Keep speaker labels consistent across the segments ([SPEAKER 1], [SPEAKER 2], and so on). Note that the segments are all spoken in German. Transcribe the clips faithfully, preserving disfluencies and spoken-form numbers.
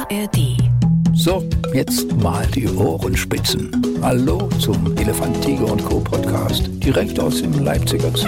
[SPEAKER 1] A R D.
[SPEAKER 2] So, jetzt mal die Ohrenspitzen. Hallo zum Elefant, Tiger und Co. Podcast, direkt aus dem Leipziger Zoo.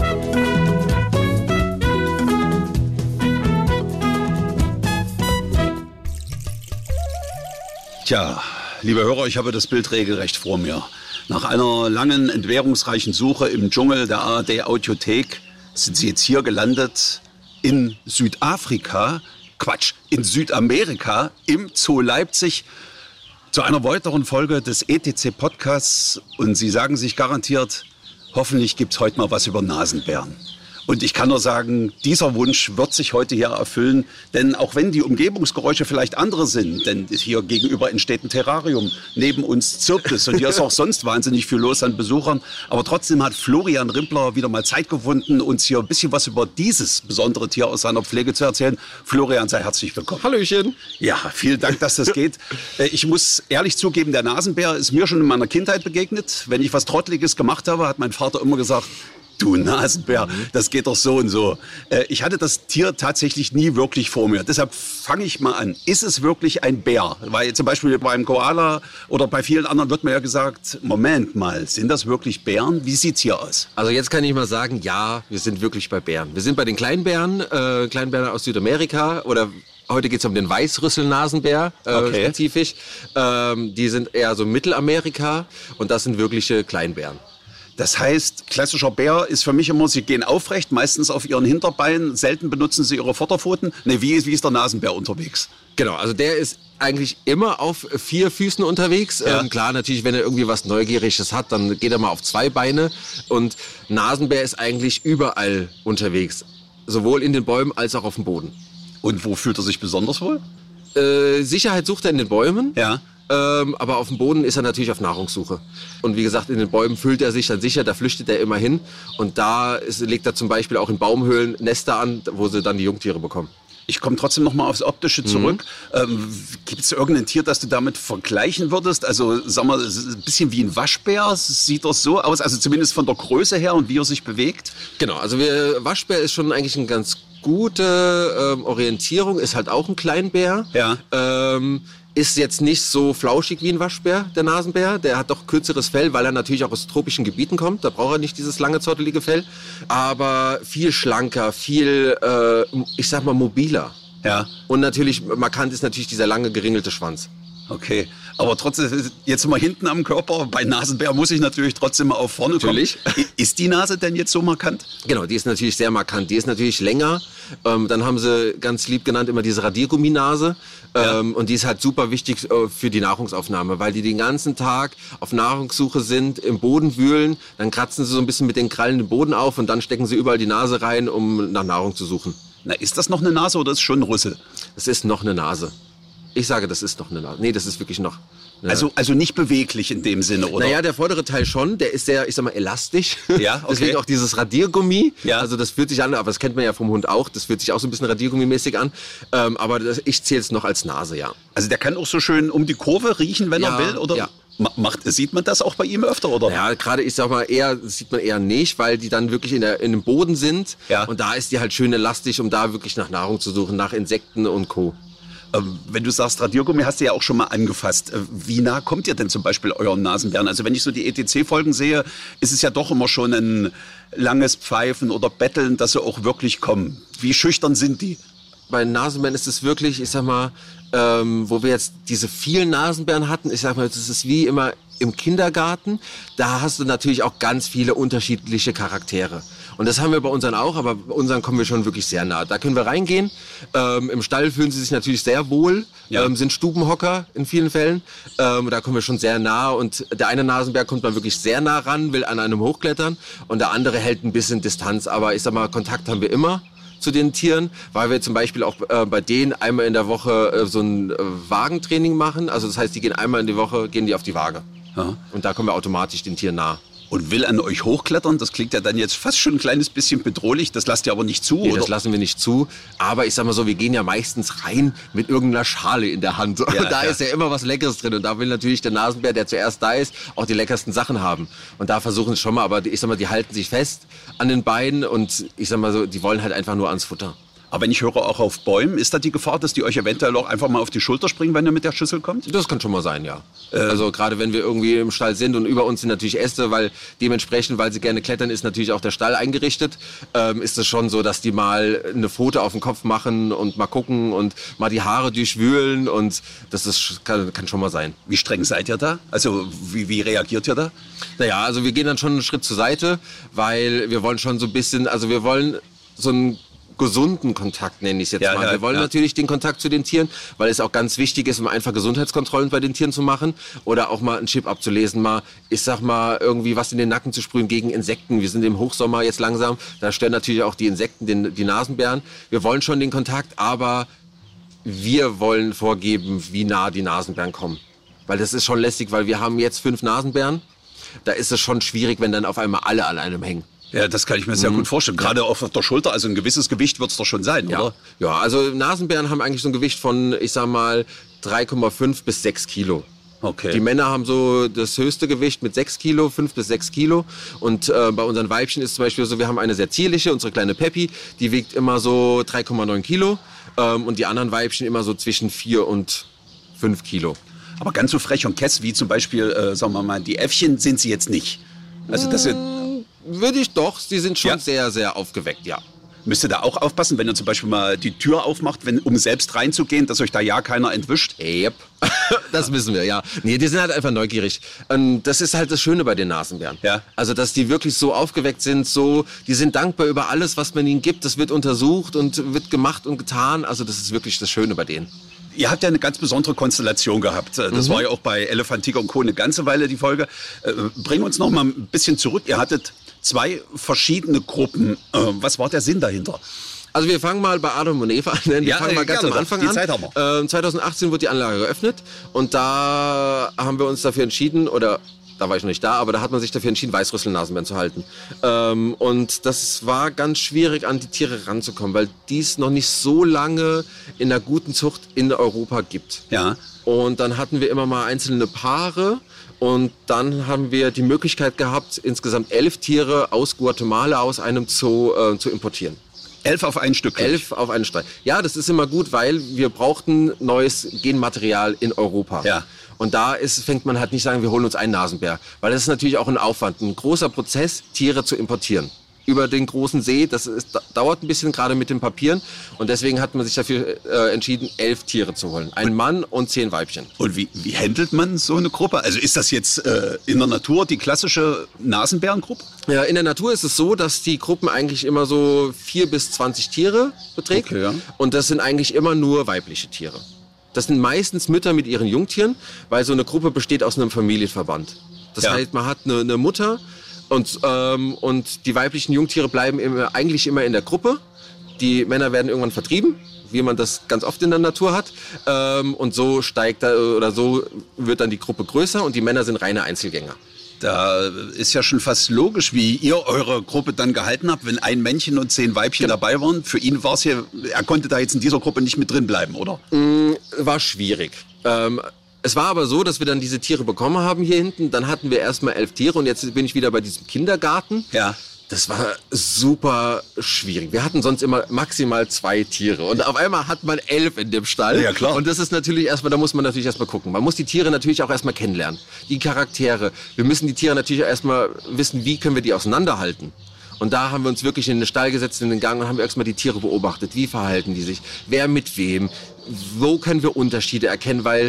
[SPEAKER 3] Tja, liebe Hörer, ich habe das Bild regelrecht vor mir. Nach einer langen, entbehrungsreichen Suche im Dschungel der A R D-Audiothek sind Sie jetzt hier gelandet in Südafrika, Quatsch, in Südamerika, im Zoo Leipzig, zu einer weiteren Folge des E T C-Podcasts. Und Sie sagen sich garantiert, hoffentlich gibt's heute mal was über Nasenbären. Und ich kann nur sagen, dieser Wunsch wird sich heute hier erfüllen. Denn auch wenn die Umgebungsgeräusche vielleicht andere sind, denn hier gegenüber entsteht ein Terrarium, neben uns zirpt es und hier ist auch sonst wahnsinnig viel los an Besuchern. Aber trotzdem hat Florian Rimpler wieder mal Zeit gefunden, uns hier ein bisschen was über dieses besondere Tier aus seiner Pflege zu erzählen. Florian, sei herzlich willkommen.
[SPEAKER 4] Hallöchen.
[SPEAKER 3] Ja, vielen Dank, dass das geht. Ich muss ehrlich zugeben, der Nasenbär ist mir schon in meiner Kindheit begegnet. Wenn ich was Trotteliges gemacht habe, hat mein Vater immer gesagt, du Nasenbär, das geht doch so und so. Ich hatte das Tier tatsächlich nie wirklich vor mir. Deshalb fange ich mal an. Ist es wirklich ein Bär? Weil zum Beispiel beim Koala oder bei vielen anderen wird mir ja gesagt, Moment mal, sind das wirklich Bären? Wie sieht's hier aus?
[SPEAKER 4] Also jetzt kann ich mal sagen, ja, wir sind wirklich bei Bären. Wir sind bei den Kleinbären, äh, Kleinbären aus Südamerika oder heute geht es um den Weißrüssel-Nasenbär, äh,
[SPEAKER 3] okay.
[SPEAKER 4] spezifisch. Ähm, die sind eher so Mittelamerika und das sind wirkliche Kleinbären.
[SPEAKER 3] Das heißt, klassischer Bär ist für mich immer, sie gehen aufrecht, meistens auf ihren Hinterbeinen, selten benutzen sie ihre Vorderpfoten. Ne, wie, wie ist der Nasenbär unterwegs?
[SPEAKER 4] Genau, also der ist eigentlich immer auf vier Füßen unterwegs.
[SPEAKER 3] Ja.
[SPEAKER 4] Ähm, klar, natürlich, wenn er irgendwie was Neugieriges hat, dann geht er mal auf zwei Beine. Und Nasenbär ist eigentlich überall unterwegs, sowohl in den Bäumen als auch auf dem Boden.
[SPEAKER 3] Und wo fühlt er sich besonders wohl?
[SPEAKER 4] Äh, Sicherheit sucht er in den Bäumen.
[SPEAKER 3] Ja.
[SPEAKER 4] Ähm, aber auf dem Boden ist er natürlich auf Nahrungssuche. Und wie gesagt, in den Bäumen fühlt er sich dann sicher, da flüchtet er immer hin. Und da ist, legt er zum Beispiel auch in Baumhöhlen Nester an, wo sie dann die Jungtiere bekommen.
[SPEAKER 3] Ich komme trotzdem noch mal aufs Optische zurück. Mhm. Ähm, Gibt es irgendein Tier, das du damit vergleichen würdest? Also, sag mal, ein bisschen wie ein Waschbär, sieht das so aus? Also zumindest von der Größe her und wie er sich bewegt?
[SPEAKER 4] Genau, also wir, Waschbär ist schon eigentlich eine ganz gute ähm, Orientierung, ist halt auch ein Kleinbär.
[SPEAKER 3] Ja.
[SPEAKER 4] Ähm, Ist jetzt nicht so flauschig wie ein Waschbär, der Nasenbär. Der hat doch kürzeres Fell, weil er natürlich auch aus tropischen Gebieten kommt. Da braucht er nicht dieses lange, zottelige Fell. Aber viel schlanker, viel, äh, ich sag mal, mobiler.
[SPEAKER 3] Ja.
[SPEAKER 4] Und natürlich, markant ist natürlich dieser lange, geringelte Schwanz.
[SPEAKER 3] Okay, aber trotzdem, jetzt mal hinten am Körper, bei Nasenbär muss ich natürlich trotzdem mal auf vorne
[SPEAKER 4] Natürlich.
[SPEAKER 3] kommen. Ist die Nase denn jetzt so markant?
[SPEAKER 4] Genau, die ist natürlich sehr markant. Die ist natürlich länger. Ähm, dann haben sie ganz lieb genannt immer diese Radiergumminase.
[SPEAKER 3] Ja.
[SPEAKER 4] Ähm, und die ist halt super wichtig äh, für die Nahrungsaufnahme, weil die den ganzen Tag auf Nahrungssuche sind, im Boden wühlen. Dann kratzen sie so ein bisschen mit den Krallen den Boden auf und dann stecken sie überall die Nase rein, um nach Nahrung zu suchen.
[SPEAKER 3] Na, ist das noch eine Nase oder ist schon ein Rüssel?
[SPEAKER 4] Das ist noch eine Nase. Ich sage, das ist noch eine Nase. Nee, das ist wirklich noch eine
[SPEAKER 3] Also, also nicht beweglich in dem Sinne, oder?
[SPEAKER 4] Naja, der vordere Teil schon, der ist sehr, ich sag mal, elastisch.
[SPEAKER 3] Ja, okay.
[SPEAKER 4] Deswegen auch dieses Radiergummi.
[SPEAKER 3] Ja.
[SPEAKER 4] Also das fühlt sich an, aber das kennt man ja vom Hund auch. Das fühlt sich auch so ein bisschen Radiergummimäßig an. Ähm, aber das, ich zähle es noch als Nase, ja.
[SPEAKER 3] Also der kann auch so schön um die Kurve riechen, wenn
[SPEAKER 4] Ja,
[SPEAKER 3] er will, oder?
[SPEAKER 4] ja.
[SPEAKER 3] Ma- Macht, sieht man das auch bei ihm öfter, oder?
[SPEAKER 4] Ja, gerade, ich sag mal, eher, das sieht man eher nicht, weil die dann wirklich in, der, in dem Boden sind.
[SPEAKER 3] Ja.
[SPEAKER 4] Und da ist die halt schön elastisch, um da wirklich nach Nahrung zu suchen, nach Insekten und Co.
[SPEAKER 3] Ähm, Wenn du sagst Radiergummi, hast du ja auch schon mal angefasst. Äh, Wie nah kommt ihr denn zum Beispiel euren Nasenbären? Also wenn ich so die E T C-Folgen sehe, ist es ja doch immer schon ein langes Pfeifen oder Betteln, dass sie auch wirklich kommen. Wie schüchtern sind die?
[SPEAKER 4] Bei Nasenbären ist es wirklich, ich sag mal, ähm, wo wir jetzt diese vielen Nasenbären hatten, ich sag mal, das ist wie immer im Kindergarten. Da hast du natürlich auch ganz viele unterschiedliche Charaktere. Und das haben wir bei unseren auch, aber bei unseren kommen wir schon wirklich sehr nah. Da können wir reingehen. Ähm, Im Stall fühlen sie sich natürlich sehr wohl,
[SPEAKER 3] Ja.
[SPEAKER 4] ähm, sind Stubenhocker in vielen Fällen. Ähm, da kommen wir schon sehr nah und der eine Nasenbär kommt man wirklich sehr nah ran, will an einem hochklettern und der andere hält ein bisschen Distanz. Aber ich sag mal, Kontakt haben wir immer zu den Tieren, weil wir zum Beispiel auch äh, bei denen einmal in der Woche äh, so ein äh, Wagentraining machen. Also das heißt, die gehen einmal in die Woche, gehen die auf die Waage.
[SPEAKER 3] Ja.
[SPEAKER 4] Und da kommen wir automatisch den Tieren nah.
[SPEAKER 3] Und will an euch hochklettern, das klingt ja dann jetzt fast schon ein kleines bisschen bedrohlich, das lasst ihr aber nicht zu,
[SPEAKER 4] Nee,
[SPEAKER 3] oder?
[SPEAKER 4] das lassen wir nicht zu. Aber ich sag mal so, wir gehen ja meistens rein mit irgendeiner Schale in der Hand. Und
[SPEAKER 3] Ja,
[SPEAKER 4] da
[SPEAKER 3] ja.
[SPEAKER 4] ist ja immer was Leckeres drin. Und da will natürlich der Nasenbär, der zuerst da ist, auch die leckersten Sachen haben. Und da versuchen sie schon mal, aber ich sag mal, die halten sich fest an den Beinen und ich sag mal so, die wollen halt einfach nur ans Futter.
[SPEAKER 3] Aber wenn ich höre, auch auf Bäumen, ist da die Gefahr, dass die euch eventuell auch einfach mal auf die Schulter springen, wenn ihr mit der Schüssel kommt?
[SPEAKER 4] Das kann schon mal sein, ja. Äh, also gerade wenn wir irgendwie im Stall sind und über uns sind natürlich Äste, weil dementsprechend, weil sie gerne klettern, ist natürlich auch der Stall eingerichtet, ähm, ist es schon so, dass die mal eine Pfote auf den Kopf machen und mal gucken und mal die Haare durchwühlen und das ist, kann, kann schon mal sein.
[SPEAKER 3] Wie streng seid ihr da? Also wie, wie reagiert ihr da?
[SPEAKER 4] Naja, also wir gehen dann schon einen Schritt zur Seite, weil wir wollen schon so ein bisschen, also wir wollen so einen gesunden Kontakt, nenne ich es jetzt
[SPEAKER 3] ja,
[SPEAKER 4] mal.
[SPEAKER 3] Ja,
[SPEAKER 4] wir wollen
[SPEAKER 3] ja.
[SPEAKER 4] natürlich den Kontakt zu den Tieren, weil es auch ganz wichtig ist, um einfach Gesundheitskontrollen bei den Tieren zu machen oder auch mal einen Chip abzulesen, mal, ich sag mal, irgendwie was in den Nacken zu sprühen gegen Insekten. Wir sind im Hochsommer jetzt langsam, da stören natürlich auch die Insekten, den, die Nasenbären. Wir wollen schon den Kontakt, aber wir wollen vorgeben, wie nah die Nasenbären kommen. Weil das ist schon lästig, weil wir haben jetzt fünf Nasenbären. Da ist es schon schwierig, wenn dann auf einmal alle an einem hängen.
[SPEAKER 3] Ja, das kann ich mir sehr
[SPEAKER 4] Mhm.
[SPEAKER 3] gut vorstellen. Gerade ja. auf der Schulter, also ein gewisses Gewicht wird es doch schon sein,
[SPEAKER 4] ja.
[SPEAKER 3] oder?
[SPEAKER 4] Ja, also Nasenbären haben eigentlich so ein Gewicht von, ich sag mal, drei Komma fünf bis sechs Kilo.
[SPEAKER 3] Okay.
[SPEAKER 4] Die Männer haben so das höchste Gewicht mit sechs Kilo, fünf bis sechs Kilo. Und äh, bei unseren Weibchen ist zum Beispiel so, wir haben eine sehr zierliche, unsere kleine Peppi, die wiegt immer so drei Komma neun Kilo. Ähm, und die anderen Weibchen immer so zwischen vier und fünf Kilo.
[SPEAKER 3] Aber ganz so frech und kess wie zum Beispiel, äh, sagen wir mal, die Äffchen sind sie jetzt nicht. Also das sind,
[SPEAKER 4] Würde ich doch, sie sind schon
[SPEAKER 3] Ja.
[SPEAKER 4] sehr, sehr aufgeweckt, ja.
[SPEAKER 3] müsst ihr da auch aufpassen, wenn ihr zum Beispiel mal die Tür aufmacht, wenn, um selbst reinzugehen, dass euch da ja keiner entwischt?
[SPEAKER 4] Yep. Das wissen wir, ja. Nee, die sind halt einfach neugierig. Und das ist halt das Schöne bei den Nasenbären.
[SPEAKER 3] Ja.
[SPEAKER 4] Also, dass die wirklich so aufgeweckt sind, so, die sind dankbar über alles, was man ihnen gibt. Das wird untersucht und wird gemacht und getan. Also, das ist wirklich das Schöne bei denen.
[SPEAKER 3] Ihr habt ja eine ganz besondere Konstellation gehabt. Das mhm. war ja auch bei Elefant, Tiger und Co. eine ganze Weile die Folge. Bring uns noch mal ein bisschen zurück. Ihr hattet zwei verschiedene Gruppen. Was war der Sinn dahinter?
[SPEAKER 4] Also wir fangen mal bei Adam und Eva an. Wir
[SPEAKER 3] ja,
[SPEAKER 4] fangen mal ganz
[SPEAKER 3] gerne,
[SPEAKER 4] am Anfang
[SPEAKER 3] die
[SPEAKER 4] an.
[SPEAKER 3] Zeit haben wir.
[SPEAKER 4] Ähm, zwanzig achtzehn wurde die Anlage geöffnet und da haben wir uns dafür entschieden, oder da war ich noch nicht da, aber da hat man sich dafür entschieden, Weißrüssel-Nasenbären zu halten. Ähm, und das war ganz schwierig, an die Tiere ranzukommen, weil dies noch nicht so lange in der guten Zucht in Europa gibt.
[SPEAKER 3] Ja.
[SPEAKER 4] Und dann hatten wir immer mal einzelne Paare. Und dann haben wir die Möglichkeit gehabt, insgesamt elf Tiere aus Guatemala, aus einem Zoo äh, zu importieren.
[SPEAKER 3] Elf auf ein Stück.
[SPEAKER 4] Elf auf einen Streich. Ja, das ist immer gut, weil wir brauchten neues Genmaterial in Europa.
[SPEAKER 3] Ja.
[SPEAKER 4] Und da ist, fängt man halt nicht sagen, wir holen uns einen Nasenbär. Weil das ist natürlich auch ein Aufwand, ein großer Prozess, Tiere zu importieren. Über den großen See, das ist, dauert ein bisschen, gerade mit den Papieren. Und deswegen hat man sich dafür äh, entschieden, elf Tiere zu holen. Ein Mann und zehn Weibchen.
[SPEAKER 3] Und wie, wie handelt man so eine Gruppe? Also ist das jetzt äh, in der Natur die klassische Nasenbärengruppe?
[SPEAKER 4] Ja, in der Natur ist es so, dass die Gruppen eigentlich immer so vier bis zwanzig Tiere beträgt.
[SPEAKER 3] Okay, ja.
[SPEAKER 4] Und das sind eigentlich immer nur weibliche Tiere. Das sind meistens Mütter mit ihren Jungtieren, weil so eine Gruppe besteht aus einem Familienverband. Das
[SPEAKER 3] Ja.
[SPEAKER 4] heißt, man hat eine, eine Mutter und, ähm, und die weiblichen Jungtiere bleiben immer, eigentlich immer in der Gruppe. Die Männer werden irgendwann vertrieben, wie man das ganz oft in der Natur hat. Ähm, und so steigt da, oder so wird dann die Gruppe größer und die Männer sind reine Einzelgänger.
[SPEAKER 3] Da ist ja schon fast logisch, wie ihr eure Gruppe dann gehalten habt, wenn ein Männchen und zehn Weibchen
[SPEAKER 4] Genau.
[SPEAKER 3] dabei waren. Für ihn war es hier, er konnte da jetzt in dieser Gruppe nicht mit drin bleiben, oder?
[SPEAKER 4] War schwierig. Ähm, es war aber so, dass wir dann diese Tiere bekommen haben hier hinten. Dann hatten wir erstmal elf Tiere und jetzt bin ich wieder bei diesem Kindergarten.
[SPEAKER 3] Ja.
[SPEAKER 4] Das war super schwierig. Wir hatten sonst immer maximal zwei Tiere und auf einmal hat man elf in dem Stall.
[SPEAKER 3] Ja, klar.
[SPEAKER 4] Und das ist natürlich erstmal, da muss man natürlich erstmal gucken. Man muss die Tiere natürlich auch erstmal kennenlernen. Die Charaktere. Wir müssen die Tiere natürlich auch erstmal wissen, wie können wir die auseinanderhalten. Und da haben wir uns wirklich in den Stall gesetzt, in den Gang und haben erstmal die Tiere beobachtet. Wie verhalten die sich? Wer mit wem? Wo können wir Unterschiede erkennen? Weil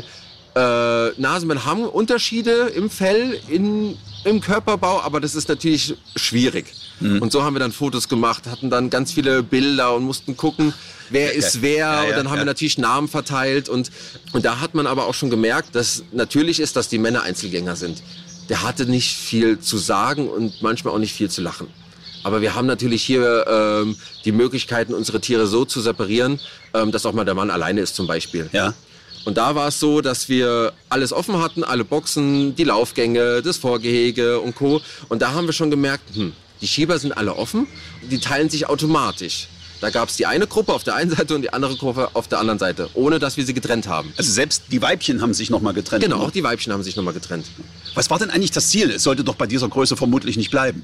[SPEAKER 4] äh, Nasenbären haben Unterschiede im Fell, in, im Körperbau, aber das ist natürlich schwierig. Mhm. Und so haben wir dann Fotos gemacht, hatten dann ganz viele Bilder und mussten gucken, wer ist wer.
[SPEAKER 3] Ja, ja,
[SPEAKER 4] und dann haben
[SPEAKER 3] ja.
[SPEAKER 4] wir natürlich Namen verteilt. Und, und da hat man aber auch schon gemerkt, dass natürlich ist, dass die Männer Einzelgänger sind. Der hatte nicht viel zu sagen und manchmal auch nicht viel zu lachen. Aber wir haben natürlich hier ähm, die Möglichkeiten, unsere Tiere so zu separieren, ähm, dass auch mal der Mann alleine ist zum Beispiel.
[SPEAKER 3] Ja.
[SPEAKER 4] Und da war es so, dass wir alles offen hatten, alle Boxen, die Laufgänge, das Vorgehege und Co. Und da haben wir schon gemerkt, hm, die Schieber sind alle offen, die teilen sich automatisch. Da gab es die eine Gruppe auf der einen Seite und die andere Gruppe auf der anderen Seite, ohne dass wir sie getrennt haben.
[SPEAKER 3] Also selbst die Weibchen haben sich nochmal getrennt.
[SPEAKER 4] Genau, auch die Weibchen haben sich nochmal getrennt.
[SPEAKER 3] Was war denn eigentlich das Ziel? Es sollte doch bei dieser Größe vermutlich nicht bleiben.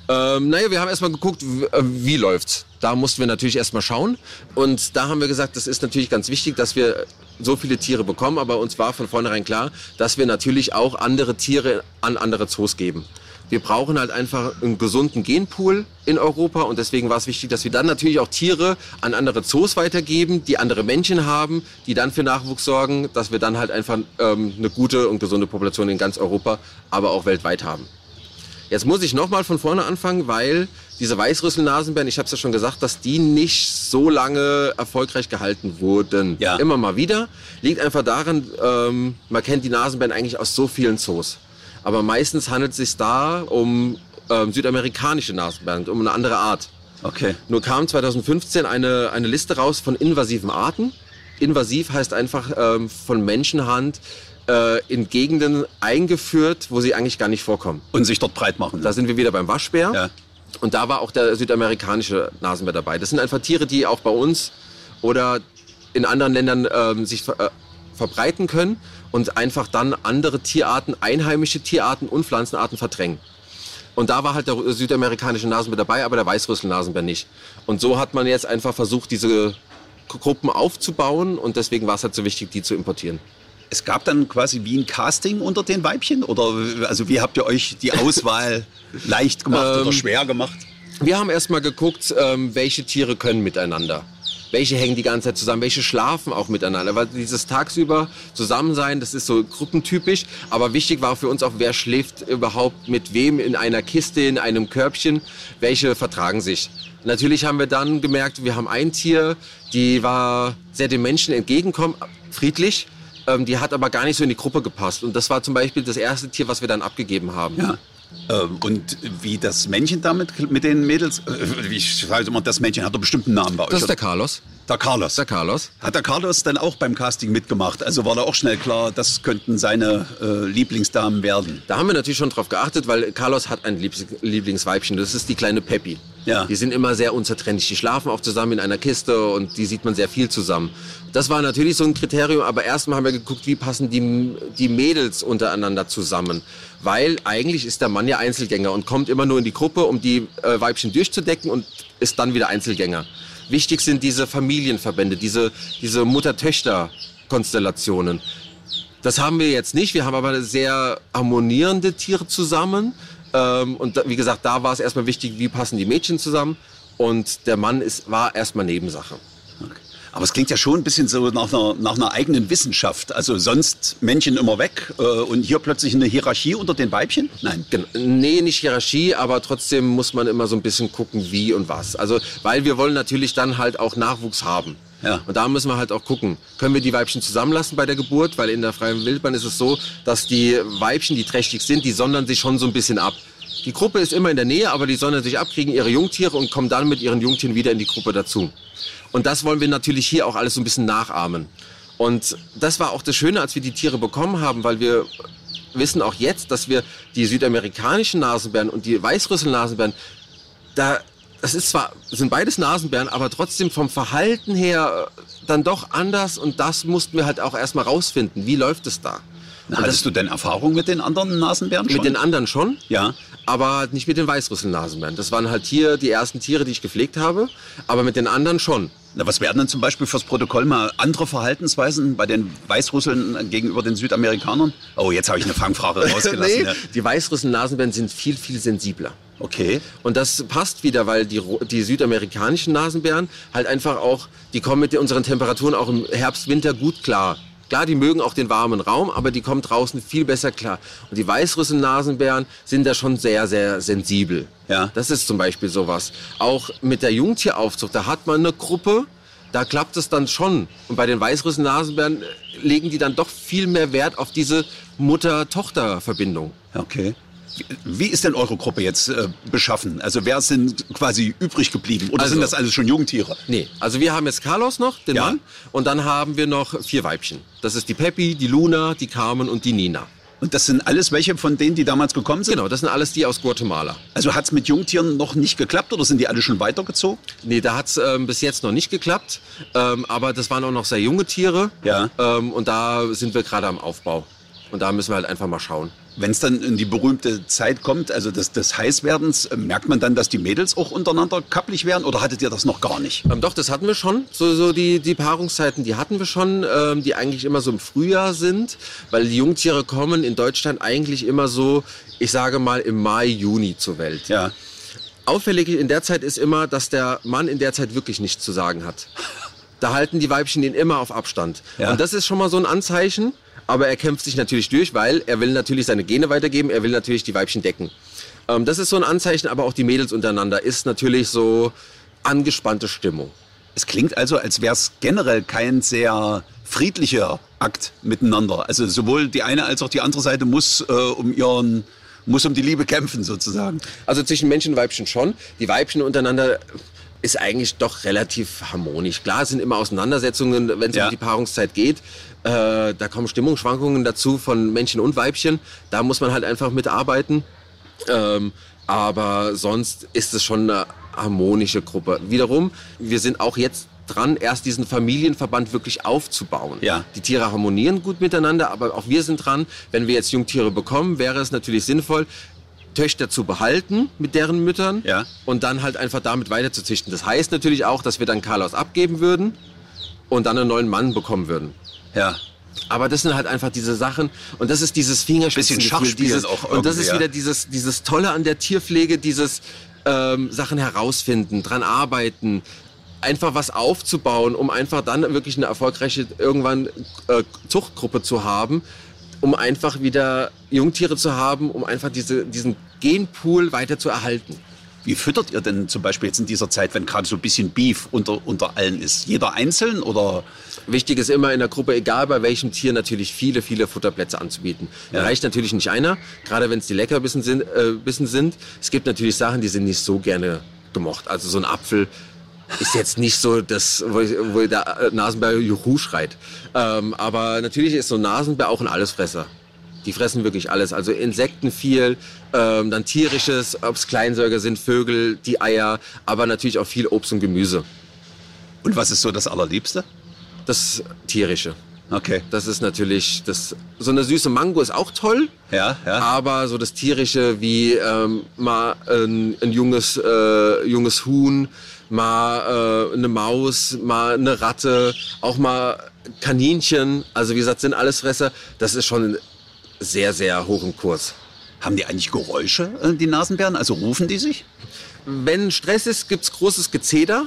[SPEAKER 4] Ähm, naja, wir haben erstmal geguckt, wie, wie läuft's. Da mussten wir natürlich erstmal schauen. Und da haben wir gesagt, das ist natürlich ganz wichtig, dass wir so viele Tiere bekommen. Aber uns war von vornherein klar, dass wir natürlich auch andere Tiere an andere Zoos geben. Wir brauchen halt einfach einen gesunden Genpool in Europa und deswegen war es wichtig, dass wir dann natürlich auch Tiere an andere Zoos weitergeben, die andere Männchen haben, die dann für Nachwuchs sorgen, dass wir dann halt einfach ähm, eine gute und gesunde Population in ganz Europa, aber auch weltweit haben. Jetzt muss ich nochmal von vorne anfangen, weil diese Weißrüsselnasenbären, ich habe es ja schon gesagt, dass die nicht so lange erfolgreich gehalten wurden.
[SPEAKER 3] Ja.
[SPEAKER 4] Immer mal wieder. Liegt einfach daran, ähm, man kennt die Nasenbären eigentlich aus so vielen Zoos. Aber meistens handelt es sich da um ähm, südamerikanische Nasenbären, um eine andere Art.
[SPEAKER 3] Okay.
[SPEAKER 4] Nur kam zwanzig fünfzehn eine, eine Liste raus von invasiven Arten. Invasiv heißt einfach ähm, von Menschenhand äh, in Gegenden eingeführt, wo sie eigentlich gar nicht vorkommen.
[SPEAKER 3] Und sich dort breit machen.
[SPEAKER 4] Da sind wir wieder beim Waschbär.
[SPEAKER 3] Ja.
[SPEAKER 4] Und da war auch der südamerikanische Nasenbär dabei. Das sind einfach Tiere, die auch bei uns oder in anderen Ländern ähm, sich ver äh, verbreiten können und einfach dann andere Tierarten, einheimische Tierarten und Pflanzenarten verdrängen. Und da war halt der südamerikanische Nasenbär dabei, aber der Weißrüsselnasenbär nicht. Und so hat man jetzt einfach versucht, diese Gruppen aufzubauen und deswegen war es halt so wichtig, die zu importieren.
[SPEAKER 3] Es gab dann quasi wie ein Casting unter den Weibchen? Oder also wie habt ihr euch die Auswahl leicht gemacht
[SPEAKER 4] ähm,
[SPEAKER 3] oder schwer gemacht?
[SPEAKER 4] Wir haben erstmal geguckt, ähm, welche Tiere können miteinander. Welche hängen die ganze Zeit zusammen, welche schlafen auch miteinander. Weil dieses tagsüber Zusammensein, das ist so gruppentypisch. Aber wichtig war für uns auch, wer schläft überhaupt mit wem in einer Kiste, in einem Körbchen. Welche vertragen sich. Natürlich haben wir dann gemerkt, wir haben ein Tier, die war sehr den Menschen entgegenkommen, friedlich. Ähm, die hat aber gar nicht so in die Gruppe gepasst. Und das war zum Beispiel das erste Tier, was wir dann abgegeben haben.
[SPEAKER 3] Ja. Ähm, und wie das Männchen damit mit den Mädels, äh, wie ich sage immer, das Männchen hat doch bestimmt einen Namen bei euch.
[SPEAKER 4] Das ist der
[SPEAKER 3] oder?
[SPEAKER 4] Carlos.
[SPEAKER 3] Der Carlos.
[SPEAKER 4] Der Carlos.
[SPEAKER 3] Hat der Carlos dann auch beim Casting mitgemacht? Also war da auch schnell klar, das könnten seine äh, Lieblingsdamen werden?
[SPEAKER 4] Da haben wir natürlich schon drauf geachtet, weil Carlos hat ein Lieblings Lieblingsweibchen. Das ist die kleine Peppi.
[SPEAKER 3] Ja.
[SPEAKER 4] Die sind immer sehr unzertrennlich. Die schlafen auch zusammen in einer Kiste und die sieht man sehr viel zusammen. Das war natürlich so ein Kriterium, aber erstmal haben wir geguckt, wie passen die, die Mädels untereinander zusammen. Weil eigentlich ist der Mann ja Einzelgänger und kommt immer nur in die Gruppe, um die äh, Weibchen durchzudecken und ist dann wieder Einzelgänger. Wichtig sind diese Familienverbände, diese, diese Mutter-Töchter-Konstellationen. Das haben wir jetzt nicht. Wir haben aber sehr harmonierende Tiere zusammen. Ähm, und da, wie gesagt, da war es erstmal wichtig, wie passen die Mädchen zusammen. Und der Mann ist, war erstmal Nebensache.
[SPEAKER 3] Okay. Aber es klingt ja schon ein bisschen so nach einer, nach einer eigenen Wissenschaft. Also sonst Männchen immer weg äh, und hier plötzlich eine Hierarchie unter den Weibchen? Nein.
[SPEAKER 4] Gen- Nee, nicht Hierarchie, aber trotzdem muss man immer so ein bisschen gucken, wie und was. Also, weil wir wollen natürlich dann halt auch Nachwuchs haben.
[SPEAKER 3] Ja.
[SPEAKER 4] Und da müssen wir halt auch gucken, können wir die Weibchen zusammenlassen bei der Geburt? Weil in der freien Wildbahn ist es so, dass die Weibchen, die trächtig sind, die sondern sich schon so ein bisschen ab. Die Gruppe ist immer in der Nähe, aber die sondern sich ab, kriegen ihre Jungtiere und kommen dann mit ihren Jungtieren wieder in die Gruppe dazu. Und das wollen wir natürlich hier auch alles so ein bisschen nachahmen. Und das war auch das Schöne, als wir die Tiere bekommen haben, weil wir wissen auch jetzt, dass wir die südamerikanischen Nasenbären und die Weißrüsselnasenbären, da, das ist zwar, sind beides Nasenbären, aber trotzdem vom Verhalten her dann doch anders und das mussten wir halt auch erstmal rausfinden. Wie läuft es da?
[SPEAKER 3] Na, hattest du denn Erfahrung mit den anderen Nasenbären schon?
[SPEAKER 4] Mit den anderen schon,
[SPEAKER 3] Ja.
[SPEAKER 4] aber nicht mit den Weißrüsselnasenbären. Das waren halt hier die ersten Tiere, die ich gepflegt habe, aber mit den anderen schon.
[SPEAKER 3] Na, was wären denn zum Beispiel fürs Protokoll mal andere Verhaltensweisen bei den Weißrüsseln gegenüber den Südamerikanern? Oh, jetzt habe ich eine Fangfrage rausgelassen.
[SPEAKER 4] Nee,
[SPEAKER 3] Ja.
[SPEAKER 4] die Weißrüsselnasenbären sind viel, viel sensibler.
[SPEAKER 3] Okay.
[SPEAKER 4] Und das passt wieder, weil die, Ro- die südamerikanischen Nasenbären halt einfach auch, die kommen mit unseren Temperaturen auch im Herbst, Winter gut klar. Klar, die mögen auch den warmen Raum, aber die kommen draußen viel besser klar. Und die Weißrüsselnasenbären sind da schon sehr, sehr sensibel.
[SPEAKER 3] Ja.
[SPEAKER 4] Das ist zum Beispiel sowas. Auch mit der Jungtieraufzucht, da hat man eine Gruppe, da klappt es dann schon. Und bei den Weißrüsselnasenbären legen die dann doch viel mehr Wert auf diese Mutter-Tochter-Verbindung.
[SPEAKER 3] Okay. Wie- Wie ist denn eure Gruppe jetzt äh, beschaffen? Also wer sind quasi übrig geblieben? Oder
[SPEAKER 4] Also-
[SPEAKER 3] sind das alles schon Jungtiere?
[SPEAKER 4] Nee, also wir haben jetzt Carlos noch, den
[SPEAKER 3] Ja.
[SPEAKER 4] Mann, und dann haben wir noch vier Weibchen. Das ist die Peppi, die Luna, die Carmen und die Nina.
[SPEAKER 3] Und das sind alles welche von denen, die damals gekommen sind?
[SPEAKER 4] Genau, das sind alles die aus Guatemala.
[SPEAKER 3] Also hat es mit Jungtieren noch nicht geklappt oder sind die alle schon weitergezogen?
[SPEAKER 4] Nee, da hat's ähm, bis jetzt noch nicht geklappt, ähm, aber das waren auch noch sehr junge Tiere.
[SPEAKER 3] Ja.
[SPEAKER 4] Ähm, und da sind wir gerade am Aufbau. Und da müssen wir halt einfach mal schauen.
[SPEAKER 3] Wenn es dann in die berühmte Zeit kommt, also des, des Heißwerdens, merkt man dann, dass die Mädels auch untereinander kappelig werden oder hattet ihr das noch gar nicht?
[SPEAKER 4] Ähm, doch, das hatten wir schon. So, so die, die Paarungszeiten, die hatten wir schon, ähm, die eigentlich immer so im Frühjahr sind, weil die Jungtiere kommen in Deutschland eigentlich immer so, ich sage mal, im Mai, Juni zur Welt.
[SPEAKER 3] Ja.
[SPEAKER 4] Auffällig in der Zeit ist immer, dass der Mann in der Zeit wirklich nichts zu sagen hat. Da halten die Weibchen ihn immer auf Abstand.
[SPEAKER 3] Ja.
[SPEAKER 4] Und das ist schon mal so ein Anzeichen. Aber er kämpft sich natürlich durch, weil er will natürlich seine Gene weitergeben, er will natürlich die Weibchen decken. Ähm, das ist so ein Anzeichen, aber auch die Mädels untereinander ist natürlich so angespannte Stimmung.
[SPEAKER 3] Es klingt also, als wäre es generell kein sehr friedlicher Akt miteinander. Also sowohl die eine als auch die andere Seite muss äh, um ihren muss um die Liebe kämpfen sozusagen.
[SPEAKER 4] Also zwischen Männchen und Weibchen schon. Die Weibchen untereinander ist eigentlich doch relativ harmonisch. Klar, es sind immer Auseinandersetzungen, wenn es
[SPEAKER 3] ja.
[SPEAKER 4] um die Paarungszeit geht. Äh, da kommen Stimmungsschwankungen dazu von Männchen und Weibchen. Da muss man halt einfach mitarbeiten. Ähm, aber sonst ist es schon eine harmonische Gruppe. Wiederum, wir sind auch jetzt dran, erst diesen Familienverband wirklich aufzubauen.
[SPEAKER 3] Ja.
[SPEAKER 4] Die Tiere harmonieren gut miteinander, aber auch wir sind dran. Wenn wir jetzt Jungtiere bekommen, wäre es natürlich sinnvoll, Töchter zu behalten mit deren Müttern
[SPEAKER 3] ja.
[SPEAKER 4] und dann halt einfach damit weiterzuzüchten. Das heißt natürlich auch, dass wir dann Carlos abgeben würden und dann einen neuen Mann bekommen würden.
[SPEAKER 3] Ja.
[SPEAKER 4] Aber das sind halt einfach diese Sachen und das ist dieses Fingerspitzengefühl.
[SPEAKER 3] Bisschen Schachspielen auch
[SPEAKER 4] und das ist
[SPEAKER 3] ja.
[SPEAKER 4] wieder dieses, dieses Tolle an der Tierpflege, dieses ähm, Sachen herausfinden, dran arbeiten, einfach was aufzubauen, um einfach dann wirklich eine erfolgreiche irgendwann äh, Zuchtgruppe zu haben, um einfach wieder Jungtiere zu haben, um einfach diese, diesen Genpool weiter zu erhalten.
[SPEAKER 3] Wie füttert ihr denn zum Beispiel jetzt in dieser Zeit, wenn gerade so ein bisschen Beef unter, unter allen ist? Jeder einzeln oder?
[SPEAKER 4] Wichtig ist immer in der Gruppe, egal bei welchem Tier, natürlich viele, viele Futterplätze anzubieten. Da
[SPEAKER 3] Ja.
[SPEAKER 4] reicht natürlich nicht einer, gerade wenn es die Leckerbissen sind, äh, Bissen sind. Es gibt natürlich Sachen, die sind nicht so gerne gemocht. Also so ein Apfel ist jetzt nicht so das, wo, wo der Nasenbär Juhu schreit. Ähm, aber natürlich ist so ein Nasenbär auch ein Allesfresser. Die fressen wirklich alles. Also Insekten viel, ähm, dann tierisches, ob es Kleinsäuger sind, Vögel, die Eier, aber natürlich auch viel Obst und Gemüse.
[SPEAKER 3] Und was ist so das Allerliebste?
[SPEAKER 4] Das tierische.
[SPEAKER 3] Okay.
[SPEAKER 4] Das ist natürlich, das, so eine süße Mango ist auch toll,
[SPEAKER 3] Ja, ja.
[SPEAKER 4] aber so das tierische wie ähm, mal ein, ein junges, äh, junges Huhn, mal äh, eine Maus, mal eine Ratte, auch mal Kaninchen, also wie gesagt, sind Allesfresser, das ist schon sehr, sehr hoch im Kurs.
[SPEAKER 3] Haben die eigentlich Geräusche, äh, die Nasenbären? Also rufen die sich?
[SPEAKER 4] Wenn Stress ist, gibt's großes Gezeder,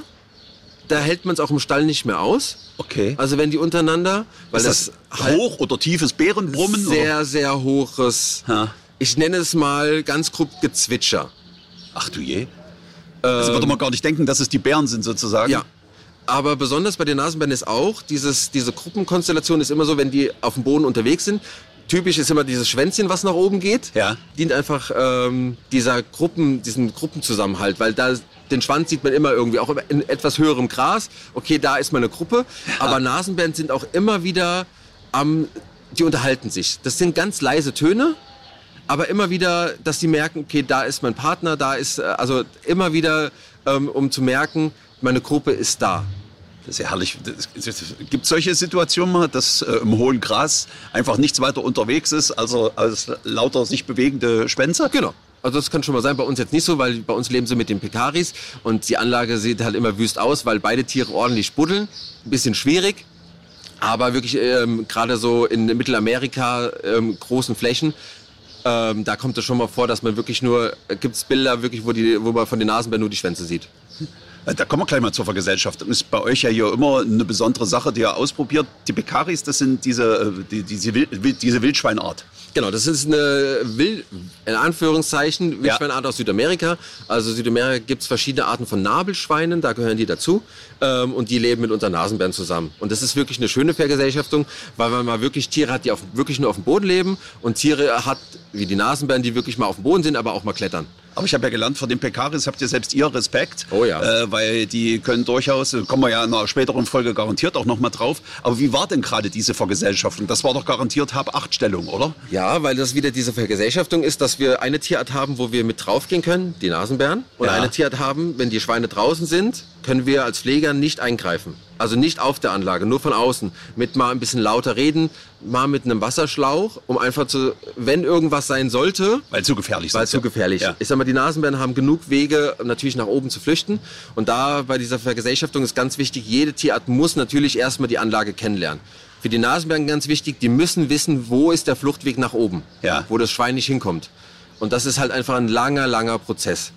[SPEAKER 4] da hält man es auch im Stall nicht mehr aus.
[SPEAKER 3] Okay.
[SPEAKER 4] Also wenn die untereinander, weil
[SPEAKER 3] Ist
[SPEAKER 4] das,
[SPEAKER 3] das
[SPEAKER 4] halt
[SPEAKER 3] hoch oder tiefes Bärenbrummen?
[SPEAKER 4] sehr,
[SPEAKER 3] oder?
[SPEAKER 4] sehr hohes,
[SPEAKER 3] Ja.
[SPEAKER 4] ich nenne es mal ganz grob Gezwitscher.
[SPEAKER 3] Ach du je. Also würde man gar nicht denken, dass es die Bären sind sozusagen.
[SPEAKER 4] Ja. Aber besonders bei den Nasenbären ist auch, dieses, diese Gruppenkonstellation ist immer so, wenn die auf dem Boden unterwegs sind. Typisch ist immer dieses Schwänzchen, was nach oben geht.
[SPEAKER 3] Ja.
[SPEAKER 4] Dient einfach ähm, dieser Gruppen, diesen Gruppenzusammenhalt, weil da den Schwanz sieht man immer irgendwie, auch in etwas höherem Gras. Okay, da ist mal eine Gruppe. Aber Nasenbären sind auch immer wieder am, die unterhalten sich. Das sind ganz leise Töne, aber immer wieder, dass die merken, okay, da ist mein Partner, da ist, äh, also immer wieder, ähm, um zu merken, meine Gruppe ist da.
[SPEAKER 3] Das ist ja herrlich. Gibt es solche Situationen mal, dass äh, im hohen Gras einfach nichts weiter unterwegs ist, also als lauter sich bewegende Schwänze?
[SPEAKER 4] Genau. Also das kann schon mal sein, bei uns jetzt nicht so, weil bei uns leben sie mit den Pekaris und die Anlage sieht halt immer wüst aus, weil beide Tiere ordentlich buddeln. Ein bisschen schwierig, aber wirklich ähm, gerade so in Mittelamerika, ähm, großen Flächen, ähm, da kommt es schon mal vor, dass man wirklich nur, äh, gibt es Bilder, wirklich, wo, die, wo man von den Nasenbären nur die Schwänze sieht.
[SPEAKER 3] Da kommen wir gleich mal zur Vergesellschaftung. Das ist bei euch ja hier immer eine besondere Sache, die ihr ausprobiert. Die Pekaris, das sind diese, die, diese, Wild, diese Wildschweinart.
[SPEAKER 4] Genau, das ist eine Wild, in Anführungszeichen, Wildschweinart aus Südamerika. Also Südamerika gibt es verschiedene Arten von Nabelschweinen, da gehören die dazu. Ähm, und die leben mit unseren Nasenbären zusammen. Und das ist wirklich eine schöne Vergesellschaftung, weil man mal wirklich Tiere hat, die auf, wirklich nur auf dem Boden leben und Tiere hat, wie die Nasenbären, die wirklich mal auf dem Boden sind, aber auch mal klettern.
[SPEAKER 3] Aber ich habe ja gelernt, vor den Pekaris habt ihr selbst ihr Respekt.
[SPEAKER 4] Oh ja.
[SPEAKER 3] Äh, weil die können durchaus, da kommen wir ja in einer späteren Folge garantiert auch noch mal drauf. Aber wie war denn gerade diese Vergesellschaftung? Das war doch garantiert Hab-Acht-Stellung, oder?
[SPEAKER 4] Ja, weil das wieder diese Vergesellschaftung ist, dass wir eine Tierart haben, wo wir mit draufgehen können, die Nasenbären. Und
[SPEAKER 3] Ja.
[SPEAKER 4] eine Tierart haben, wenn die Schweine draußen sind, können wir als Pfleger nicht eingreifen. Also nicht auf der Anlage, nur von außen. Mit mal ein bisschen lauter reden, mal mit einem Wasserschlauch, um einfach zu, wenn irgendwas sein sollte.
[SPEAKER 3] Weil zu gefährlich ist.
[SPEAKER 4] Weil zu gefährlich. Ja. Ich sag mal, die Nasenbären haben genug Wege, natürlich nach oben zu flüchten. Und da bei dieser Vergesellschaftung ist ganz wichtig, jede Tierart muss natürlich erstmal die Anlage kennenlernen. Für die Nasenbären ganz wichtig, die müssen wissen, wo ist der Fluchtweg nach oben,
[SPEAKER 3] ja.
[SPEAKER 4] wo das Schwein nicht hinkommt. Und das ist halt einfach ein langer, langer Prozess.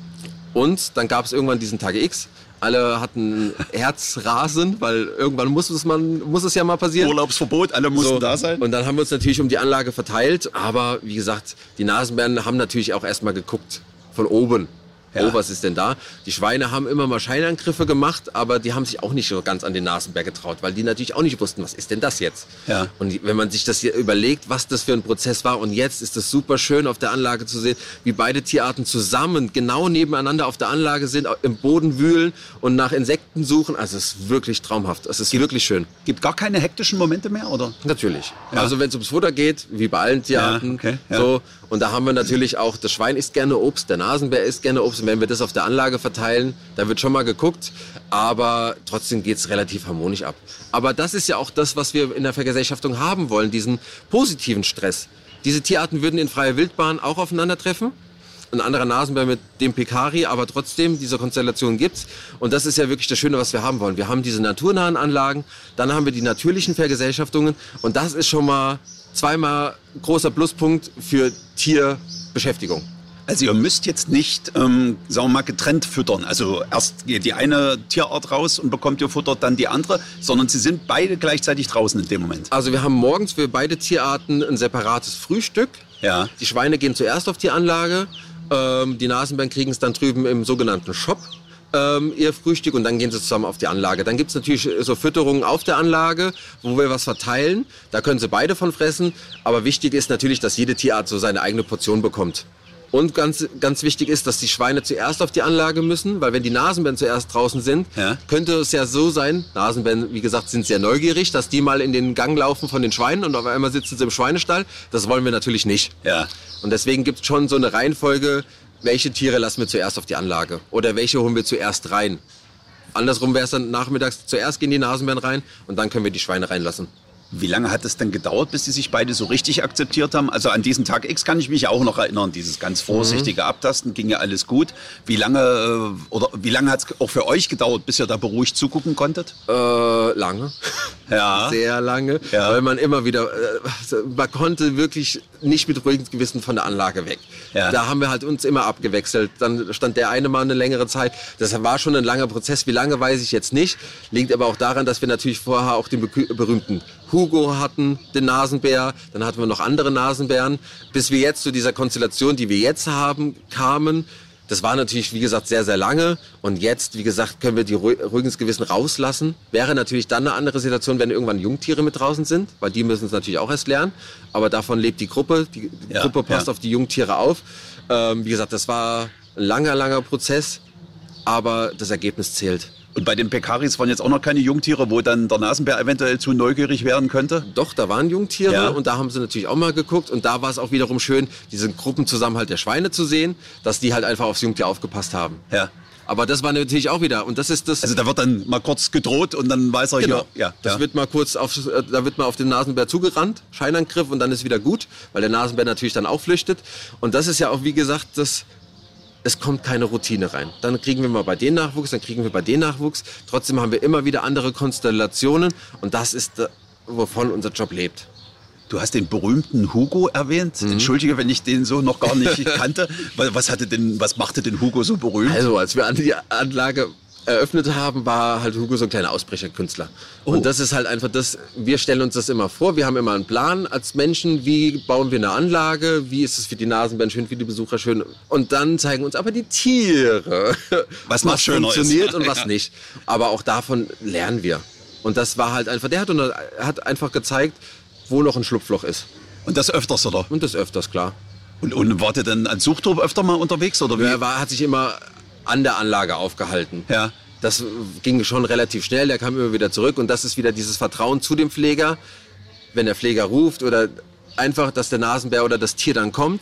[SPEAKER 4] Und dann gab es irgendwann diesen Tag X. Alle hatten Herzrasen, weil irgendwann muss es, man, muss es ja mal passieren.
[SPEAKER 3] Urlaubsverbot, alle mussten
[SPEAKER 4] so,
[SPEAKER 3] da sein.
[SPEAKER 4] Und dann haben wir uns natürlich um die Anlage verteilt. Aber wie gesagt, die Nasenbären haben natürlich auch erstmal geguckt von oben. Ja. Oh, was ist denn da? Die Schweine haben immer mal Scheinangriffe gemacht, aber die haben sich auch nicht so ganz an den Nasenbär getraut, weil die natürlich auch nicht wussten, was ist denn das jetzt?
[SPEAKER 3] Ja.
[SPEAKER 4] Und wenn man sich das hier überlegt, was das für ein Prozess war, und jetzt ist es super schön auf der Anlage zu sehen, wie beide Tierarten zusammen genau nebeneinander auf der Anlage sind, im Boden wühlen und nach Insekten suchen. Also es ist wirklich traumhaft. Es ist
[SPEAKER 3] gibt,
[SPEAKER 4] wirklich schön.
[SPEAKER 3] Gibt gar keine hektischen Momente mehr, oder?
[SPEAKER 4] Natürlich.
[SPEAKER 3] Ja.
[SPEAKER 4] Also wenn es ums Futter geht, wie bei allen Tierarten,
[SPEAKER 3] ja, okay, ja.
[SPEAKER 4] so. Und da haben wir natürlich auch, das Schwein isst gerne Obst, der Nasenbär isst gerne Obst. Und wenn wir das auf der Anlage verteilen, da wird schon mal geguckt. Aber trotzdem geht es relativ harmonisch ab. Aber das ist ja auch das, was wir in der Vergesellschaftung haben wollen, diesen positiven Stress. Diese Tierarten würden in freier Wildbahn auch aufeinandertreffen. Ein anderer Nasenbär mit dem Pekari, aber trotzdem, diese Konstellation gibt's. Und das ist ja wirklich das Schöne, was wir haben wollen. Wir haben diese naturnahen Anlagen, dann haben wir die natürlichen Vergesellschaftungen. Und das ist schon mal zweimal großer Pluspunkt für Tierbeschäftigung.
[SPEAKER 3] Also ihr müsst jetzt nicht, ähm, sagen wir mal, getrennt füttern. Also erst geht die eine Tierart raus und bekommt ihr Futter, dann die andere, sondern sie sind beide gleichzeitig draußen in dem Moment.
[SPEAKER 4] Also wir haben morgens für beide Tierarten ein separates Frühstück.
[SPEAKER 3] Ja.
[SPEAKER 4] Die Schweine gehen zuerst auf die Anlage, ähm, die Nasenbären kriegen es dann drüben im sogenannten Shop. Ähm, ihr Frühstück, und dann gehen sie zusammen auf die Anlage. Dann gibt es natürlich so Fütterungen auf der Anlage, wo wir was verteilen. Da können sie beide von fressen. Aber wichtig ist natürlich, dass jede Tierart so seine eigene Portion bekommt. Und ganz, ganz wichtig ist, dass die Schweine zuerst auf die Anlage müssen, weil wenn die Nasenbären zuerst draußen sind,
[SPEAKER 3] ja.
[SPEAKER 4] könnte es ja so sein, Nasenbären, wie gesagt, sind sehr neugierig, dass die mal in den Gang laufen von den Schweinen und auf einmal sitzen sie im Schweinestall. Das wollen wir natürlich nicht.
[SPEAKER 3] Ja.
[SPEAKER 4] Und deswegen gibt es schon so eine Reihenfolge, welche Tiere lassen wir zuerst auf die Anlage oder welche holen wir zuerst rein. Andersrum wäre es dann nachmittags, zuerst gehen die Nasenbären rein und dann können wir die Schweine reinlassen.
[SPEAKER 3] Wie lange hat es denn gedauert, bis die sich beide so richtig akzeptiert haben? Also an diesen Tag X kann ich mich auch noch erinnern. Dieses ganz vorsichtige Abtasten, ging ja alles gut. Wie lange, äh, oder wie lange hat es auch für euch gedauert, bis ihr da beruhigt zugucken konntet?
[SPEAKER 4] Äh, lange.
[SPEAKER 3] Ja.
[SPEAKER 4] Sehr lange.
[SPEAKER 3] Ja.
[SPEAKER 4] Weil man immer wieder, äh, man konnte wirklich nicht mit ruhigem Gewissen von der Anlage weg.
[SPEAKER 3] Ja.
[SPEAKER 4] Da haben wir halt uns immer abgewechselt. Dann stand der eine mal eine längere Zeit. Das war schon ein langer Prozess. Wie lange, weiß ich jetzt nicht. Liegt aber auch daran, dass wir natürlich vorher auch den berühmten Hugo hatten, den Nasenbär, dann hatten wir noch andere Nasenbären, bis wir jetzt zu dieser Konstellation, die wir jetzt haben, kamen. Das war natürlich, wie gesagt, sehr, sehr lange. Und jetzt, wie gesagt, können wir die ruhiges Gewissen rauslassen. Wäre natürlich dann eine andere Situation, wenn irgendwann Jungtiere mit draußen sind, weil die müssen es natürlich auch erst lernen. Aber davon lebt die Gruppe. Die
[SPEAKER 3] ja,
[SPEAKER 4] Gruppe passt
[SPEAKER 3] ja.
[SPEAKER 4] auf die Jungtiere auf. Ähm, wie gesagt, das war ein langer, langer Prozess, aber das Ergebnis zählt.
[SPEAKER 3] Und bei den Pekaris waren jetzt auch noch keine Jungtiere, wo dann der Nasenbär eventuell zu neugierig werden könnte?
[SPEAKER 4] Doch, da waren Jungtiere
[SPEAKER 3] ja.
[SPEAKER 4] und da haben sie natürlich auch mal geguckt. Und da war es auch wiederum schön, diesen Gruppenzusammenhalt der Schweine zu sehen, dass die halt einfach aufs Jungtier aufgepasst haben.
[SPEAKER 3] Ja.
[SPEAKER 4] Aber das war natürlich auch wieder, und das ist das...
[SPEAKER 3] Also da wird dann mal kurz gedroht und dann weiß er
[SPEAKER 4] Genau.
[SPEAKER 3] hier... Ja,
[SPEAKER 4] das
[SPEAKER 3] ja.
[SPEAKER 4] wird mal kurz auf, da wird mal auf den Nasenbär zugerannt, Scheinangriff, und dann ist wieder gut, weil der Nasenbär natürlich dann auch flüchtet. Und das ist ja auch, wie gesagt, das... Es kommt keine Routine rein. Dann kriegen wir mal bei den Nachwuchs, dann kriegen wir bei den Nachwuchs. Trotzdem haben wir immer wieder andere Konstellationen. Und das ist, wovon unser Job lebt.
[SPEAKER 3] Du hast den berühmten Hugo erwähnt. Mhm. Entschuldige, wenn ich den so noch gar nicht kannte. Was, hatte denn, was machte den Hugo so berühmt?
[SPEAKER 4] Also, als wir die Anlage eröffnet haben, war halt Hugo so ein kleiner Ausbrecherkünstler. Oh. Und das ist halt einfach das, wir stellen uns das immer vor, wir haben immer einen Plan als Menschen, wie bauen wir eine Anlage, wie ist es für die Nasenbären schön, für die Besucher schön, und dann zeigen uns aber die Tiere,
[SPEAKER 3] was noch
[SPEAKER 4] was
[SPEAKER 3] schöner
[SPEAKER 4] funktioniert
[SPEAKER 3] ist.
[SPEAKER 4] und was
[SPEAKER 3] ja.
[SPEAKER 4] nicht. Aber auch davon lernen wir. Und das war halt einfach, der hat, hat einfach gezeigt, wo noch ein Schlupfloch ist.
[SPEAKER 3] Und das öfters, oder?
[SPEAKER 4] Und das öfters, klar.
[SPEAKER 3] Und, und war der denn an Zuchtrupp öfter mal unterwegs, oder wie?
[SPEAKER 4] Er war, hat sich immer an der Anlage aufgehalten.
[SPEAKER 3] Ja.
[SPEAKER 4] Das ging schon relativ schnell, der kam immer wieder zurück, und das ist wieder dieses Vertrauen zu dem Pfleger. Wenn der Pfleger ruft oder einfach, dass der Nasenbär oder das Tier dann kommt,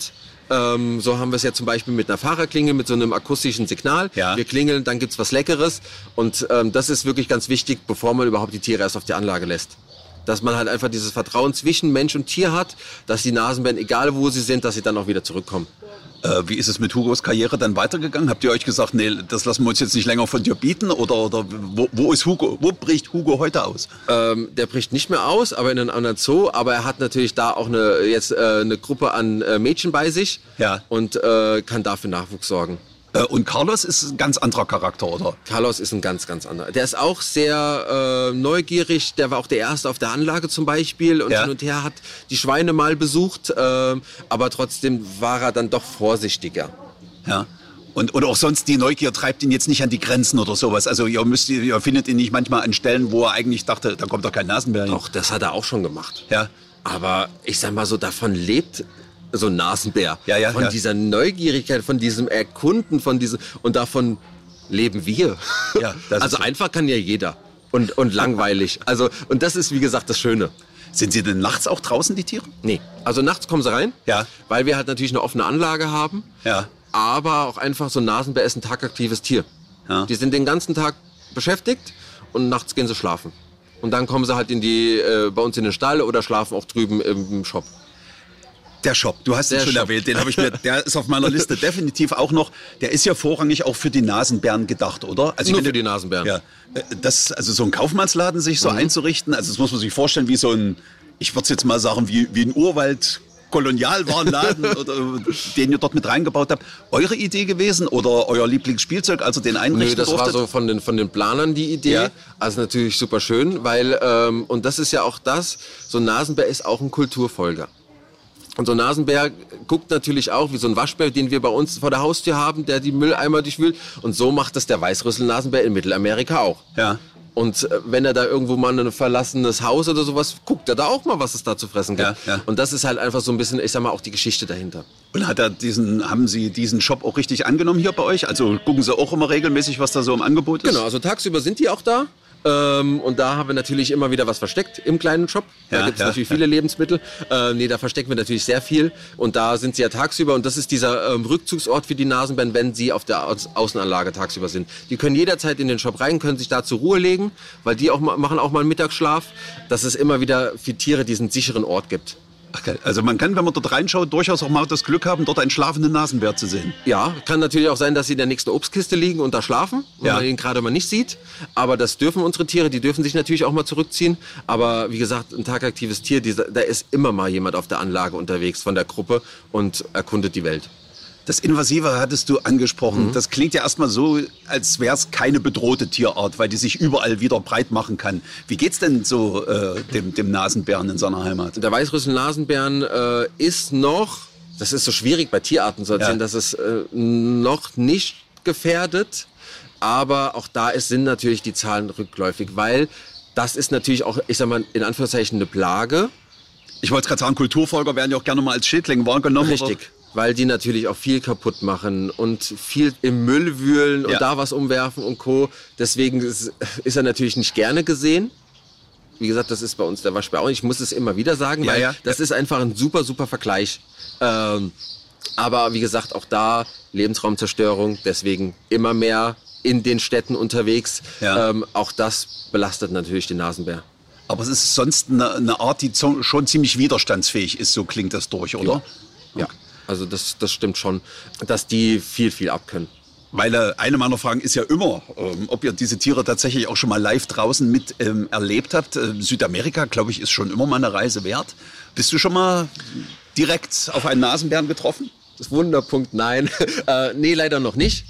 [SPEAKER 4] Ähm, so haben wir es ja zum Beispiel mit einer Fahrerklingel, mit so einem akustischen Signal.
[SPEAKER 3] Ja.
[SPEAKER 4] Wir klingeln, dann gibt's was Leckeres. Und ähm, das ist wirklich ganz wichtig, bevor man überhaupt die Tiere erst auf die Anlage lässt. Dass man halt einfach dieses Vertrauen zwischen Mensch und Tier hat, dass die Nasenbären, egal wo sie sind, dass sie dann auch wieder zurückkommen.
[SPEAKER 3] Äh, wie ist es mit Hugos Karriere dann weitergegangen? Habt ihr euch gesagt, nee, das lassen wir uns jetzt nicht länger von dir bieten? Oder, oder wo, wo ist Hugo? Wo bricht Hugo heute aus?
[SPEAKER 4] Ähm, der bricht nicht mehr aus, aber in einem anderen Zoo. Aber er hat natürlich da auch eine, jetzt, äh, eine Gruppe an äh, Mädchen bei sich
[SPEAKER 3] Ja.
[SPEAKER 4] und äh, kann dafür Nachwuchs sorgen.
[SPEAKER 3] Äh, und Carlos ist ein ganz anderer Charakter, oder?
[SPEAKER 4] Carlos ist ein ganz, ganz anderer. Der ist auch sehr äh, neugierig. Der war auch der Erste auf der Anlage zum Beispiel und
[SPEAKER 3] Ja.
[SPEAKER 4] hin und her hat die Schweine mal besucht. Äh, aber trotzdem war er dann doch vorsichtiger.
[SPEAKER 3] Ja. Und, und auch sonst, die Neugier treibt ihn jetzt nicht an die Grenzen oder sowas. Also ihr, müsst, ihr findet ihn nicht manchmal an Stellen, wo er eigentlich dachte, da kommt doch kein Nasenbär hin.
[SPEAKER 4] Doch, das hat er auch schon gemacht.
[SPEAKER 3] Ja.
[SPEAKER 4] Aber ich sag mal so, davon lebt so ein Nasenbär.
[SPEAKER 3] Ja, ja,
[SPEAKER 4] von
[SPEAKER 3] ja.
[SPEAKER 4] dieser Neugierigkeit, von diesem Erkunden, von diesem, und davon leben wir.
[SPEAKER 3] Ja, das
[SPEAKER 4] also
[SPEAKER 3] ist so.
[SPEAKER 4] einfach kann ja jeder. Und, und langweilig. Also, und das ist, wie gesagt, das Schöne.
[SPEAKER 3] Sind sie denn nachts auch draußen, die Tiere?
[SPEAKER 4] Nee, also nachts kommen sie rein,
[SPEAKER 3] Ja.
[SPEAKER 4] weil wir halt natürlich eine offene Anlage haben.
[SPEAKER 3] Ja.
[SPEAKER 4] Aber auch einfach so ein Nasenbär ist ein tagaktives Tier.
[SPEAKER 3] Ja.
[SPEAKER 4] Die sind den ganzen Tag beschäftigt und nachts gehen sie schlafen. Und dann kommen sie halt in die, äh, bei uns in den Stall oder schlafen auch drüben im Shop.
[SPEAKER 3] Der Shop, du hast ihn
[SPEAKER 4] Der
[SPEAKER 3] schon
[SPEAKER 4] Shop.
[SPEAKER 3] erwähnt, den habe ich mir, der ist auf meiner Liste definitiv auch noch. Der ist ja vorrangig auch für die Nasenbären gedacht, oder? Also ich
[SPEAKER 4] Nur
[SPEAKER 3] finde-
[SPEAKER 4] für die Nasenbären.
[SPEAKER 3] Ja, äh, das, also so ein Kaufmannsladen sich
[SPEAKER 4] Mhm.
[SPEAKER 3] so einzurichten, also das muss man sich vorstellen wie so ein, ich würde es jetzt mal sagen, wie, wie ein Urwald. Kolonialwarenladen, oder, den ihr dort mit reingebaut habt, eure Idee gewesen oder euer Lieblingsspielzeug, also den einrichten
[SPEAKER 4] Nö, das
[SPEAKER 3] durftet?
[SPEAKER 4] war so von den, von den Planern die Idee.
[SPEAKER 3] Ja.
[SPEAKER 4] Also natürlich super schön, weil, ähm, und das ist ja auch das, so ein Nasenbär ist auch ein Kulturfolger. Und so ein Nasenbär guckt natürlich auch wie so ein Waschbär, den wir bei uns vor der Haustür haben, der die Mülleimer durchwühlt. Und so macht das der Weißrüssel-Nasenbär in Mittelamerika auch.
[SPEAKER 3] Ja.
[SPEAKER 4] Und äh, wenn er da irgendwo mal ein verlassenes Haus oder sowas, guckt er da auch mal, was es da zu fressen gibt.
[SPEAKER 3] Ja, ja.
[SPEAKER 4] Und das ist halt einfach so ein bisschen, ich sag mal, auch die Geschichte dahinter.
[SPEAKER 3] Und hat er diesen, haben Sie diesen Shop auch richtig angenommen hier bei euch? Also gucken Sie auch immer regelmäßig, was da so im Angebot ist?
[SPEAKER 4] Genau, also tagsüber sind die auch da. Ähm, und da haben wir natürlich immer wieder was versteckt im kleinen Shop. Da
[SPEAKER 3] Ja,
[SPEAKER 4] gibt es
[SPEAKER 3] ja,
[SPEAKER 4] natürlich
[SPEAKER 3] ja.
[SPEAKER 4] viele Lebensmittel. Äh, nee, da verstecken wir natürlich sehr viel. Und da sind sie ja tagsüber. Und das ist dieser ähm, Rückzugsort für die Nasenbären, wenn sie auf der Au Außenanlage tagsüber sind. Die können jederzeit in den Shop rein, können sich da zur Ruhe legen, weil die auch ma machen auch mal einen Mittagsschlaf, dass es immer wieder für Tiere diesen sicheren Ort gibt.
[SPEAKER 3] Okay. Also man kann, wenn man dort reinschaut, durchaus auch mal das Glück haben, dort einen schlafenden Nasenbär zu sehen.
[SPEAKER 4] Ja, kann natürlich auch sein, dass sie in der nächsten Obstkiste liegen und da schlafen, wenn
[SPEAKER 3] Ja.
[SPEAKER 4] man ihn gerade mal nicht sieht. Aber das dürfen unsere Tiere, die dürfen sich natürlich auch mal zurückziehen. Aber wie gesagt, ein tagaktives Tier, dieser, da ist immer mal jemand auf der Anlage unterwegs von der Gruppe und erkundet die Welt.
[SPEAKER 3] Das Invasive hattest du angesprochen. Das klingt ja erstmal so, als wäre es keine bedrohte Tierart, weil die sich überall wieder breit machen kann. Wie geht's denn so äh, dem, dem Nasenbären in seiner Heimat?
[SPEAKER 4] Der Weißrüssel-Nasenbären äh, ist noch, das ist so schwierig bei Tierarten zu erzählen,
[SPEAKER 3] Ja.
[SPEAKER 4] dass es äh, noch nicht gefährdet. Aber auch da ist, sind natürlich die Zahlen rückläufig, weil das ist natürlich auch, ich sag mal, in Anführungszeichen eine Plage.
[SPEAKER 3] Ich wollte gerade sagen, Kulturfolger werden ja auch gerne mal als Schädling wahrgenommen.
[SPEAKER 4] Richtig, weil die natürlich auch viel kaputt machen und viel im Müll wühlen und
[SPEAKER 3] Ja.
[SPEAKER 4] da was umwerfen und Co. Deswegen ist, ist er natürlich nicht gerne gesehen. Wie gesagt, das ist bei uns der Waschbär auch. Ich muss es immer wieder sagen,
[SPEAKER 3] Ja,
[SPEAKER 4] weil
[SPEAKER 3] ja.
[SPEAKER 4] das ist einfach ein super, super Vergleich. Ähm, aber wie gesagt, auch da Lebensraumzerstörung, deswegen immer mehr in den Städten unterwegs.
[SPEAKER 3] Ja.
[SPEAKER 4] Ähm, auch das belastet natürlich den Nasenbär.
[SPEAKER 3] Aber es ist sonst eine, eine Art, die zo- schon ziemlich widerstandsfähig ist, so klingt das durch, oder?
[SPEAKER 4] Ja, also das, das stimmt schon, dass die viel, viel abkönnen.
[SPEAKER 3] Weil äh, eine meiner Fragen ist ja immer, ähm, ob ihr diese Tiere tatsächlich auch schon mal live draußen mit ähm, erlebt habt. Ähm, Südamerika, glaube ich, ist schon immer mal eine Reise wert. Bist du schon mal direkt auf einen Nasenbären getroffen?
[SPEAKER 4] Das Wunderpunkt, nein. äh, nee, leider noch nicht.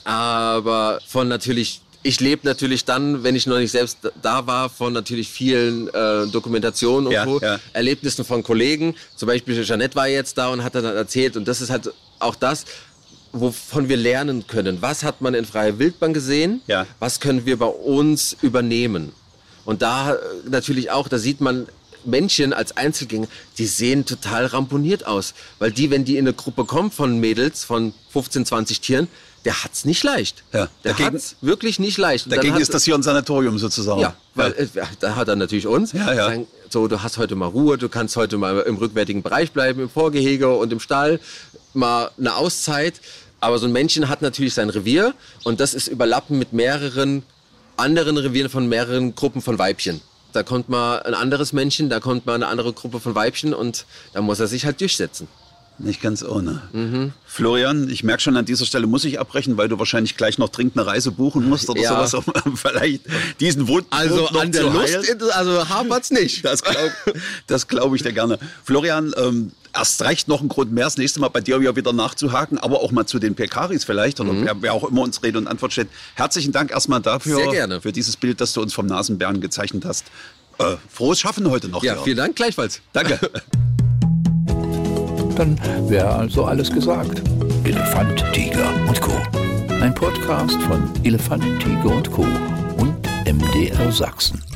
[SPEAKER 4] Aber von natürlich, ich lebe natürlich dann, wenn ich noch nicht selbst da war, von natürlich vielen äh, Dokumentationen und
[SPEAKER 3] Ja,
[SPEAKER 4] so,
[SPEAKER 3] ja.
[SPEAKER 4] Erlebnissen von Kollegen. Zum Beispiel Jeanette war jetzt da und hat dann erzählt. Und das ist halt auch das, wovon wir lernen können. Was hat man in freier Wildbahn gesehen?
[SPEAKER 3] Ja.
[SPEAKER 4] Was können wir bei uns übernehmen? Und da äh, natürlich auch, da sieht man Männchen als Einzelgänger, die sehen total ramponiert aus. Weil die, wenn die in eine Gruppe kommen von Mädels, von fünfzehn, zwanzig Tieren, der hat's nicht leicht.
[SPEAKER 3] Ja.
[SPEAKER 4] Der
[SPEAKER 3] Dagegen-
[SPEAKER 4] hat's wirklich nicht leicht. Und dann
[SPEAKER 3] Dagegen
[SPEAKER 4] hat-
[SPEAKER 3] ist das hier ein Sanatorium sozusagen.
[SPEAKER 4] ja, weil äh, da hat er natürlich uns.
[SPEAKER 3] Ja, ja.
[SPEAKER 4] Sagen, so, du hast heute mal Ruhe, du kannst heute mal im rückwärtigen Bereich bleiben, im Vorgehege und im Stall. mal eine Auszeit. Aber so ein Männchen hat natürlich sein Revier und das ist überlappen mit mehreren anderen Revieren von mehreren Gruppen von Weibchen. Da kommt mal ein anderes Männchen, da kommt mal eine andere Gruppe von Weibchen und da muss er sich halt durchsetzen.
[SPEAKER 3] Nicht ganz ohne. Mhm. Florian, ich merke schon, an dieser Stelle muss ich abbrechen, weil du wahrscheinlich gleich noch dringend eine Reise buchen musst oder ja. sowas, um vielleicht diesen Wunsch
[SPEAKER 4] also
[SPEAKER 3] noch
[SPEAKER 4] an der
[SPEAKER 3] zu
[SPEAKER 4] Lust,
[SPEAKER 3] heilen.
[SPEAKER 4] also hapert's nicht.
[SPEAKER 3] Das glaube das glaub ich dir gerne. Florian, ähm, erst recht noch ein Grund mehr, das nächste Mal bei dir wieder nachzuhaken, aber auch mal zu den Pekaris vielleicht, oder mhm. wer, wer auch immer uns Rede und Antwort steht. Herzlichen Dank erstmal dafür,
[SPEAKER 4] Sehr gerne.
[SPEAKER 3] für dieses Bild, das du uns vom Nasenbären gezeichnet hast. Äh, frohes Schaffen heute noch.
[SPEAKER 4] Ja, vielen Dank, gleichfalls.
[SPEAKER 3] Danke.
[SPEAKER 2] Dann wäre also alles gesagt. Elefant, Tiger und Co. Ein Podcast von Elefant, Tiger und Co. und M D R Sachsen.